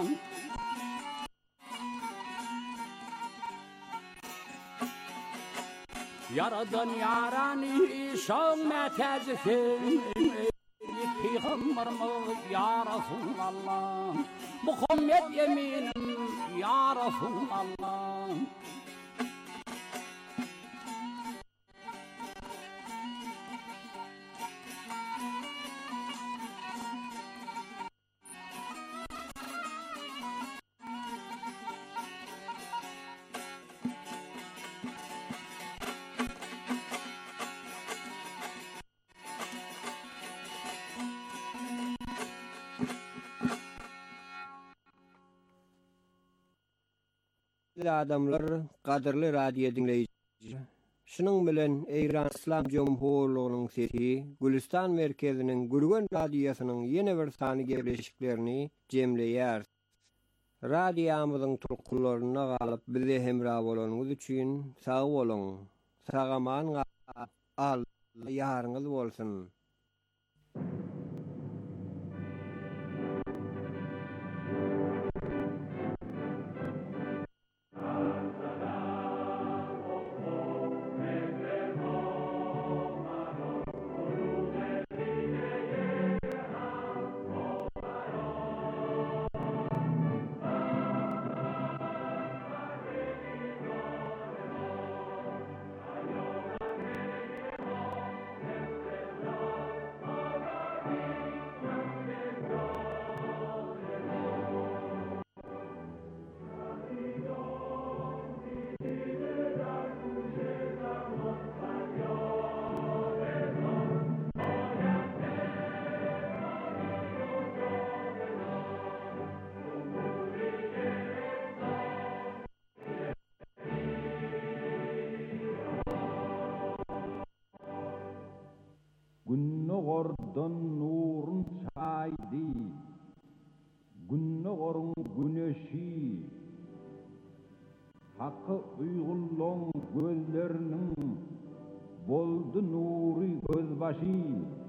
Yaradan yarani şağme tezifil, Peygamberimiz ya Resulallah, Muhammed eminim ya Resulallah. Adamlar, kadırlı radyo dinleyici. Şunun bilen İran İslam Cumhurluğu'nun sesi, Gülistan merkezinin Gürgen Radyosu'nun yeni bir sany gebleşiklerini jemleýär. Radyomyzyň turkullaryna galyp bize hemra bolanyňyz üçin sag bolun. Sagaman al ýaryňyz bolsun. Günnogordan nurun çaydi, günnogorun güneşi, hakkı uygulon gözlerinin boldu nuri gözbaşı.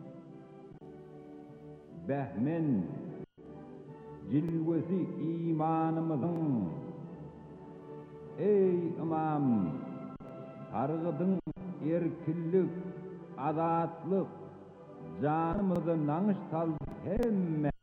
Behmen cilvesi imanımızın, ey imam, targıdın erkillik, azatlık, canımızı nanış saldı hemme